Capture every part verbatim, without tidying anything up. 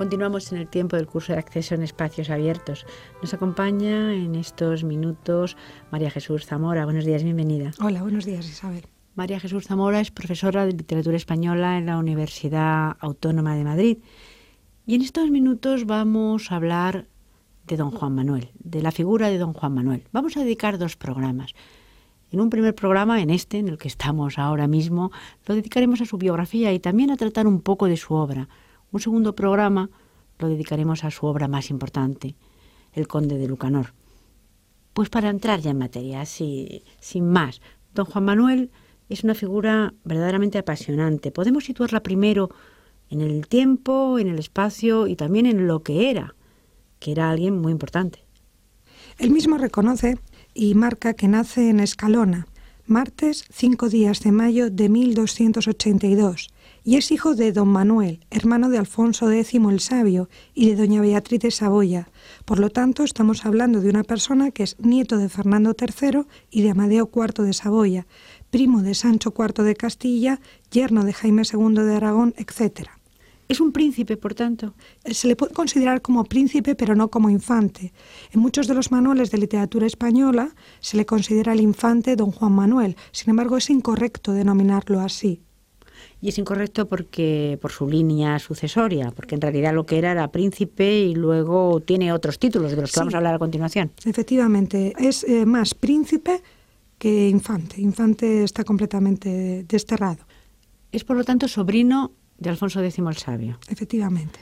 Continuamos en el tiempo del curso de acceso en espacios abiertos. Nos acompaña en estos minutos María Jesús Zamora. Buenos días, bienvenida. Hola, buenos días, Isabel. María Jesús Zamora es profesora de literatura española en la Universidad Autónoma de Madrid. Y en estos minutos vamos a hablar de don Juan Manuel, de la figura de don Juan Manuel. Vamos a dedicar dos programas. En un primer programa, en este, en el que estamos ahora mismo, lo dedicaremos a su biografía y también a tratar un poco de su obra. Un segundo programa lo dedicaremos a su obra más importante, El Conde de Lucanor. Pues para entrar ya en materia, así, sin más, don Juan Manuel es una figura verdaderamente apasionante. Podemos situarla primero en el tiempo, en el espacio y también en lo que era, que era alguien muy importante. Él mismo reconoce y marca que nace en Escalona, martes cinco días de mayo de mil doscientos ochenta y dos, y es hijo de don Manuel, hermano de Alfonso décimo el Sabio y de doña Beatriz de Saboya. Por lo tanto, estamos hablando de una persona que es nieto de Fernando tercero y de Amadeo cuarto de Saboya, primo de Sancho cuarto de Castilla, yerno de Jaime segundo de Aragón, etcétera. Es un príncipe, por tanto. Se le puede considerar como príncipe, pero no como infante. En muchos de los manuales de literatura española se le considera el infante don Juan Manuel. Sin embargo, es incorrecto denominarlo así. Y es incorrecto porque por su línea sucesoria, porque en realidad lo que era era príncipe y luego tiene otros títulos de los que sí vamos a hablar a continuación. Efectivamente, es eh, más príncipe que infante. Infante está completamente desterrado. Es, por lo tanto, sobrino de Alfonso décimo el Sabio. Efectivamente.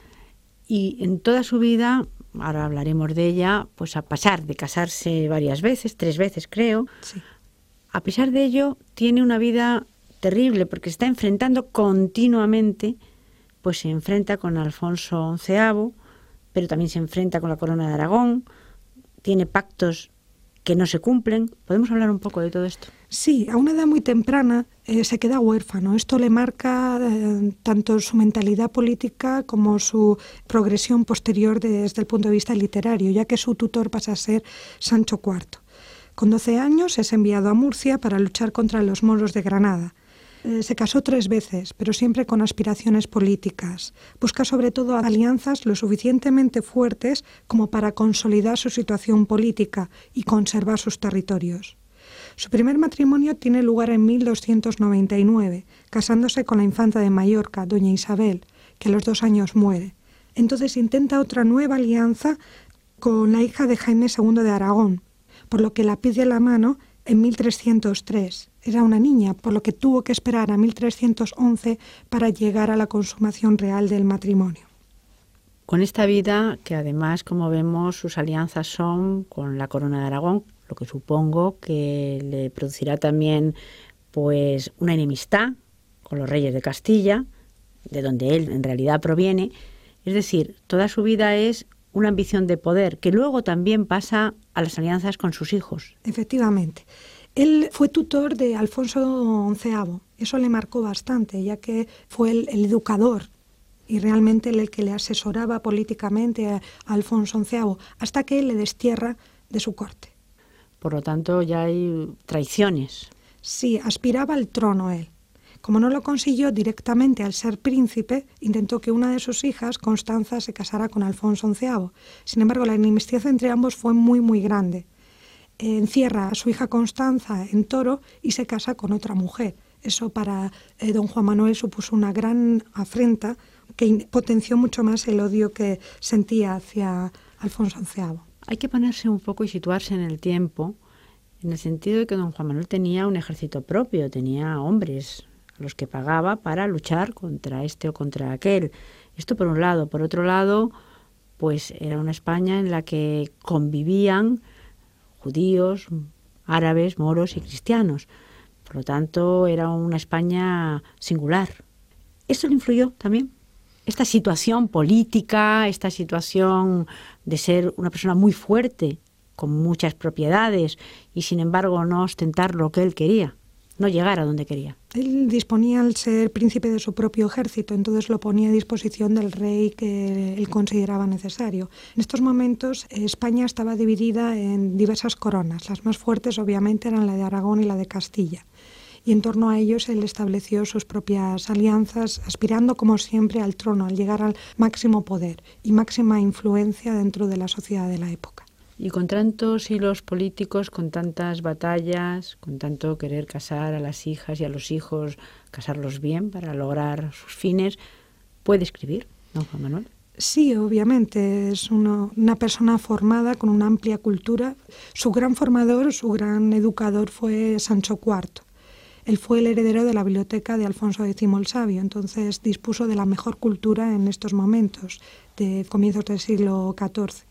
Y en toda su vida, ahora hablaremos de ella, pues a pesar de casarse varias veces, tres veces creo, sí. A pesar de ello tiene una vida terrible porque se está enfrentando continuamente, pues se enfrenta con Alfonso onceavo, pero también se enfrenta con la corona de Aragón, tiene pactos que no se cumplen. ¿Podemos hablar un poco de todo esto? Sí, a una edad muy temprana eh, se queda huérfano. Esto le marca eh, tanto su mentalidad política como su progresión posterior desde el punto de vista literario, ya que su tutor pasa a ser Sancho cuarto. Con doce años es enviado a Murcia para luchar contra los moros de Granada. Eh, se casó tres veces, pero siempre con aspiraciones políticas. Busca sobre todo alianzas lo suficientemente fuertes como para consolidar su situación política y conservar sus territorios. Su primer matrimonio tiene lugar en mil doscientos noventa y nueve, casándose con la infanta de Mallorca, doña Isabel, que a los dos años muere. Entonces intenta otra nueva alianza con la hija de Jaime segundo de Aragón, por lo que la pide la mano en mil trescientos tres. Era una niña, por lo que tuvo que esperar a mil trescientos once para llegar a la consumación real del matrimonio. Con esta vida, que además, como vemos, sus alianzas son con la corona de Aragón, lo que supongo que le producirá también pues una enemistad con los reyes de Castilla, de donde él en realidad proviene. Es decir, toda su vida es una ambición de poder, que luego también pasa a las alianzas con sus hijos. Efectivamente. Él fue tutor de Alfonso onceavo. Eso le marcó bastante, ya que fue el, el educador y realmente el que le asesoraba políticamente a, a Alfonso onceavo, hasta que él le destierra de su corte. Por lo tanto, ya hay traiciones. Sí, aspiraba al trono él. Como no lo consiguió directamente al ser príncipe, intentó que una de sus hijas, Constanza, se casara con Alfonso onceavo. Sin embargo, la enemistad entre ambos fue muy, muy grande. Encierra a su hija Constanza en Toro y se casa con otra mujer. Eso para eh, don Juan Manuel supuso una gran afrenta que potenció mucho más el odio que sentía hacia Alfonso onceavo. Hay que ponerse un poco y situarse en el tiempo, en el sentido de que don Juan Manuel tenía un ejército propio, tenía hombres a los que pagaba para luchar contra este o contra aquel. Esto por un lado. Por otro lado, pues era una España en la que convivían judíos, árabes, moros y cristianos. Por lo tanto, era una España singular. ¿Esto le influyó también? Esta situación política, esta situación de ser una persona muy fuerte, con muchas propiedades, y sin embargo no ostentar lo que él quería, no llegar a donde quería. Él disponía al ser príncipe de su propio ejército, entonces lo ponía a disposición del rey que él consideraba necesario. En estos momentos España estaba dividida en diversas coronas. Las más fuertes obviamente eran la de Aragón y la de Castilla. y en torno a ellos él estableció sus propias alianzas, aspirando como siempre al trono, al llegar al máximo poder y máxima influencia dentro de la sociedad de la época. Y con tantos hilos políticos, con tantas batallas, con tanto querer casar a las hijas y a los hijos, casarlos bien para lograr sus fines, ¿puede escribir don Juan Manuel? Sí, obviamente, es uno, una persona formada con una amplia cultura. Su gran formador, su gran educador fue Sancho cuarto. Él fue el heredero de la biblioteca de Alfonso décimo el Sabio, entonces dispuso de la mejor cultura en estos momentos, de comienzos del siglo catorce.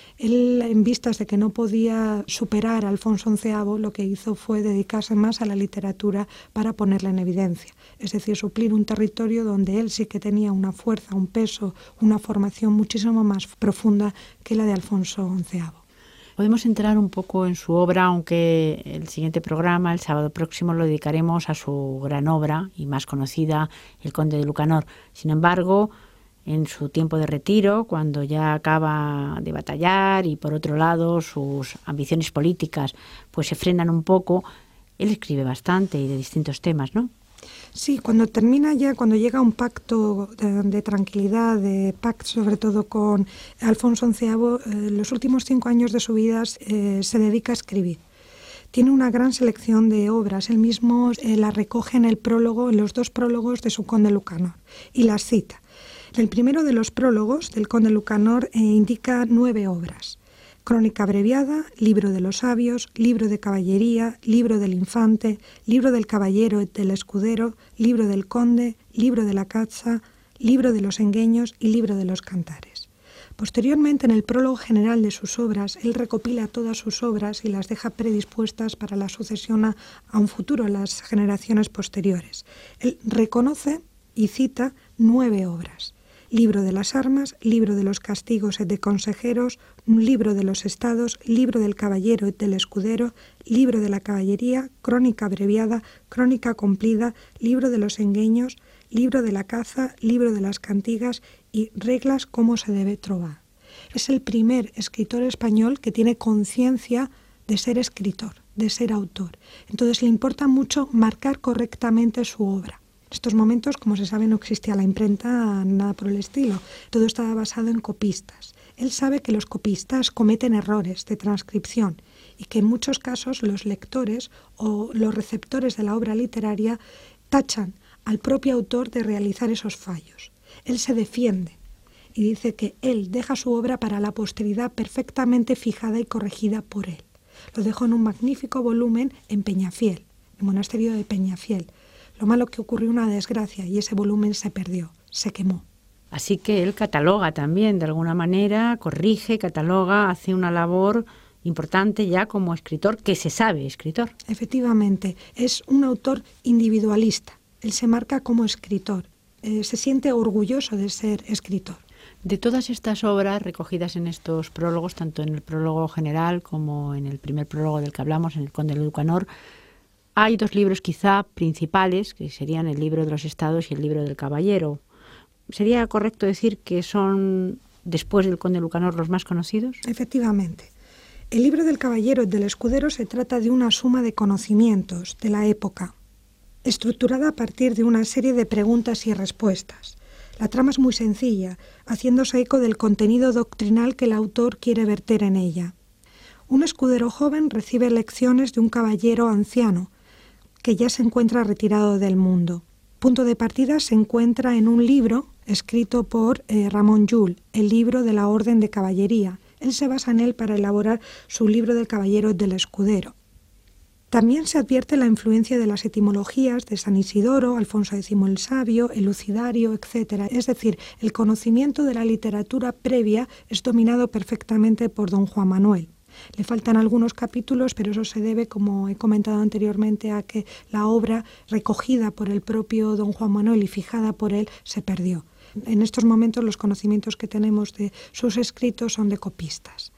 Él, en vistas de que no podía superar a Alfonso onceavo, lo que hizo fue dedicarse más a la literatura para ponerla en evidencia. Es decir, suplir un territorio donde él sí que tenía una fuerza, un peso, una formación muchísimo más profunda que la de Alfonso onceavo. Podemos entrar un poco en su obra, aunque el siguiente programa, el sábado próximo, lo dedicaremos a su gran obra y más conocida, El Conde de Lucanor. Sin embargo, en su tiempo de retiro, cuando ya acaba de batallar y por otro lado sus ambiciones políticas pues se frenan un poco, él escribe bastante y de distintos temas, ¿no? Sí, cuando termina ya, cuando llega a un pacto de, de tranquilidad, de pacto sobre todo con Alfonso onceavo, eh, los últimos cinco años de su vida eh, se dedica a escribir. Tiene una gran selección de obras, él mismo eh, las recoge en el prólogo, en los dos prólogos de su Conde Lucanor, y las cita. El primero de los prólogos del Conde Lucanor eh, indica nueve obras: Crónica abreviada, Libro de los sabios, Libro de caballería, Libro del infante, Libro del caballero y del escudero, Libro del conde, Libro de la cazza, Libro de los engueños y Libro de los cantares. Posteriormente, en el prólogo general de sus obras, él recopila todas sus obras y las deja predispuestas para la sucesión a, a un futuro, a las generaciones posteriores. Él reconoce y cita nueve obras: Libro de las armas, Libro de los castigos y de consejeros, Libro de los estados, Libro del caballero y del escudero, Libro de la caballería, Crónica abreviada, Crónica cumplida, Libro de los engueños, Libro de la caza, Libro de las cantigas y Reglas cómo se debe trobar. Es el primer escritor español que tiene conciencia de ser escritor, de ser autor. Entonces le importa mucho marcar correctamente su obra. En estos momentos, como se sabe, no existía la imprenta, nada por el estilo. Todo estaba basado en copistas. Él sabe que los copistas cometen errores de transcripción y que en muchos casos los lectores o los receptores de la obra literaria tachan al propio autor de realizar esos fallos. Él se defiende y dice que él deja su obra para la posteridad perfectamente fijada y corregida por él. Lo dejó en un magnífico volumen en Peñafiel, el monasterio de Peñafiel. Lo malo que ocurrió una desgracia y ese volumen se perdió, se quemó. Así que él cataloga también, de alguna manera, corrige, cataloga, hace una labor importante ya como escritor, que se sabe escritor. Efectivamente, es un autor individualista. Él se marca como escritor, eh, se siente orgulloso de ser escritor. De todas estas obras recogidas en estos prólogos, tanto en el prólogo general como en el primer prólogo del que hablamos, en el Conde de Lucanor, hay dos libros quizá principales, que serían el Libro de los Estados y el Libro del Caballero. ¿Sería correcto decir que son, después del Conde de Lucanor, los más conocidos? Efectivamente. El Libro del Caballero y del Escudero se trata de una suma de conocimientos de la época, estructurada a partir de una serie de preguntas y respuestas. La trama es muy sencilla, haciéndose eco del contenido doctrinal que el autor quiere verter en ella. Un escudero joven recibe lecciones de un caballero anciano, que ya se encuentra retirado del mundo. Punto de partida se encuentra en un libro escrito por eh, Ramón Llull, el libro de la Orden de Caballería. Él se basa en él para elaborar su libro del Caballero del Escudero. También se advierte la influencia de las etimologías de San Isidoro, Alfonso décimo el Sabio, el Lucidario, etcétera. Es decir, el conocimiento de la literatura previa es dominado perfectamente por don Juan Manuel. Le faltan algunos capítulos, pero eso se debe, como he comentado anteriormente, a que la obra recogida por el propio don Juan Manuel y fijada por él se perdió. En estos momentos los conocimientos que tenemos de sus escritos son de copistas.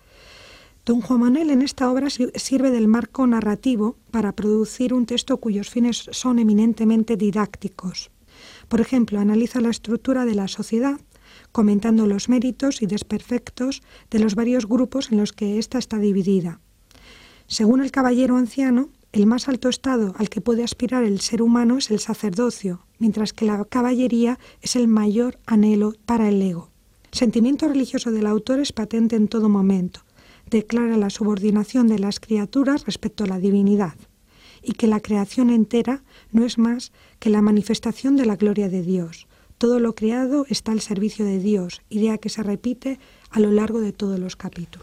Don Juan Manuel en esta obra sirve del marco narrativo para producir un texto cuyos fines son eminentemente didácticos. Por ejemplo, analiza la estructura de la sociedad, comentando los méritos y desperfectos de los varios grupos en los que ésta está dividida. Según el caballero anciano, El más alto estado al que puede aspirar el ser humano es el sacerdocio, mientras que la caballería es el mayor anhelo para el ego. El sentimiento religioso del autor es patente en todo momento. Declara la subordinación de las criaturas respecto a la divinidad, y que la creación entera no es más que la manifestación de la gloria de Dios. Todo lo creado está al servicio de Dios, idea que se repite a lo largo de todos los capítulos.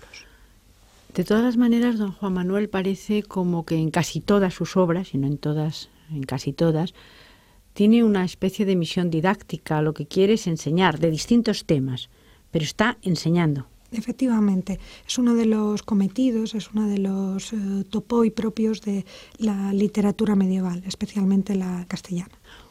De todas las maneras, don Juan Manuel parece como que en casi todas sus obras, y no en todas, en casi todas, tiene una especie de misión didáctica. Lo que quiere es enseñar de distintos temas, pero está enseñando. Efectivamente, es uno de los cometidos, es uno de los eh, topoi propios de la literatura medieval, especialmente la castellana.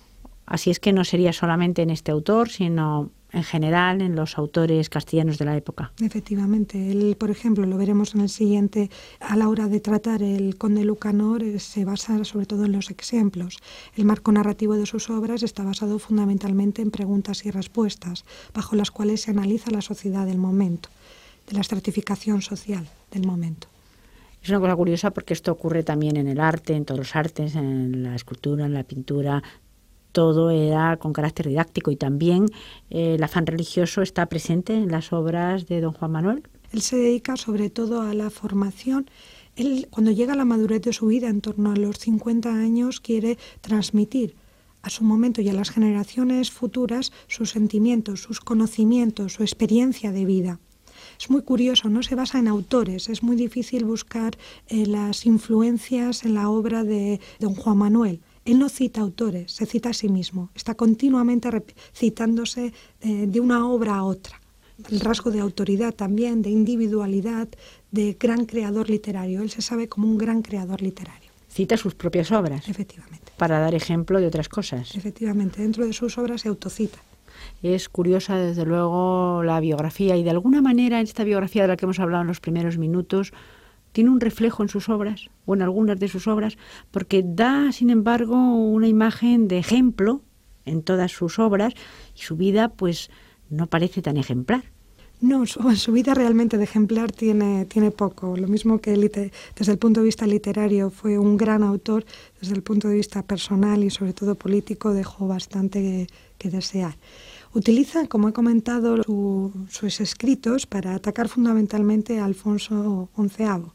Así es que no sería solamente en este autor, sino en general en los autores castellanos de la época. Efectivamente, él, por ejemplo, lo veremos en el siguiente, a la hora de tratar el Conde Lucanor, eh, se basa sobre todo en los ejemplos. El marco narrativo de sus obras está basado fundamentalmente en preguntas y respuestas, bajo las cuales se analiza la sociedad del momento, de la estratificación social del momento. Es una cosa curiosa porque esto ocurre también en el arte, en todos los artes, en la escultura, en la pintura. Todo era con carácter didáctico y también eh, el afán religioso está presente en las obras de don Juan Manuel. Él se dedica sobre todo a la formación. Él, cuando llega a la madurez de su vida, en torno a los cincuenta años, quiere transmitir a su momento y a las generaciones futuras sus sentimientos, sus conocimientos, su experiencia de vida. Es muy curioso, no se basa en autores, es muy difícil buscar eh, las influencias en la obra de don Juan Manuel. Él no cita autores, se cita a sí mismo, está continuamente citándose eh, de una obra a otra. El rasgo de autoridad también, de individualidad, de gran creador literario. Él se sabe como un gran creador literario. Cita sus propias obras. Efectivamente. Para dar ejemplo de otras cosas. Efectivamente, dentro de sus obras se autocita. Es curiosa, desde luego, la biografía, y de alguna manera esta biografía de la que hemos hablado en los primeros minutos tiene un reflejo en sus obras, o en algunas de sus obras, porque da, sin embargo, una imagen de ejemplo en todas sus obras, y su vida, pues, no parece tan ejemplar. No, su, su vida realmente de ejemplar tiene, tiene poco. Lo mismo que liter, desde el punto de vista literario fue un gran autor, desde el punto de vista personal y sobre todo político dejó bastante que, que desear. Utiliza, como he comentado, su, sus escritos para atacar fundamentalmente a Alfonso onceavo.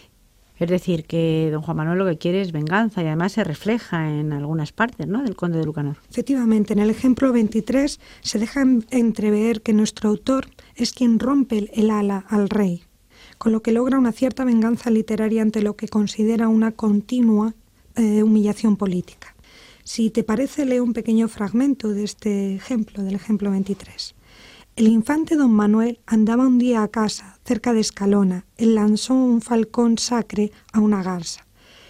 Es decir, que don Juan Manuel lo que quiere es venganza y además se refleja en algunas partes, ¿no?, del Conde de Lucanor. Efectivamente, en el ejemplo veintitrés se deja entrever que nuestro autor es quien rompe el ala al rey, con lo que logra una cierta venganza literaria ante lo que considera una continua eh, humillación política. Si te parece, leo un pequeño fragmento de este ejemplo, del ejemplo veintitrés. El infante don Manuel andaba un día a casa, cerca de Escalona. Él lanzó un falcón sacre a una garza.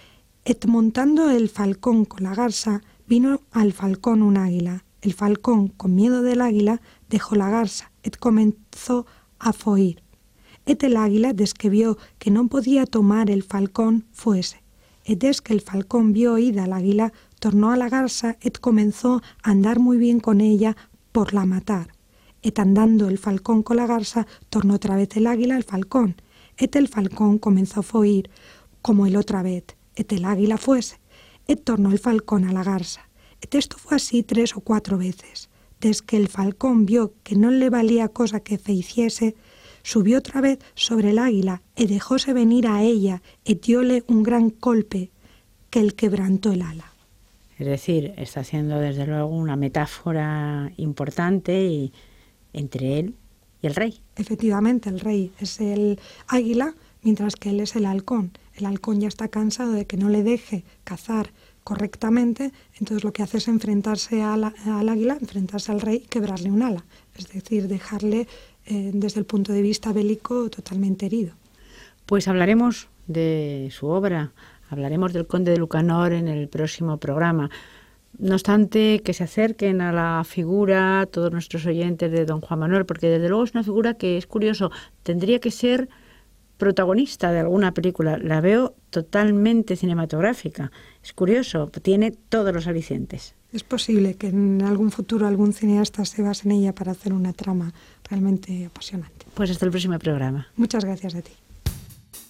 Et montando el falcón con la garza, vino al falcón un águila. El falcón, con miedo del águila, dejó la garza, et comenzó a foir. Et el águila, des que vio que no podía tomar el falcón, fuese. Et des que el falcón vio ida al águila, tornó a la garza, et comenzó a andar muy bien con ella por la matar. Et andando el falcón con la garza, tornó otra vez el águila al falcón. Et el falcón comenzó a foir como el otra vez. Et el águila fuese. Et tornó el falcón a la garza. Et esto fue así tres o cuatro veces. Des que el falcón vio que no le valía cosa que fehiciese, subió otra vez sobre el águila e dejóse venir a ella, et dióle un gran golpe que el quebrantó el ala. Es decir, está haciendo desde luego una metáfora importante y entre él y el rey. Efectivamente, el rey es el águila, mientras que él es el halcón. El halcón ya está cansado de que no le deje cazar correctamente, entonces lo que hace es enfrentarse a la, al águila, enfrentarse al rey y quebrarle un ala. Es decir, dejarle eh, desde el punto de vista bélico totalmente herido. Pues hablaremos de su obra, hablaremos del Conde de Lucanor en el próximo programa. No obstante, que se acerquen a la figura todos nuestros oyentes de don Juan Manuel, porque desde luego es una figura que, es curioso, tendría que ser protagonista de alguna película. La veo totalmente cinematográfica. Es curioso, tiene todos los alicientes. Es posible que en algún futuro algún cineasta se base en ella para hacer una trama realmente apasionante. Pues hasta el próximo programa. Muchas gracias a ti.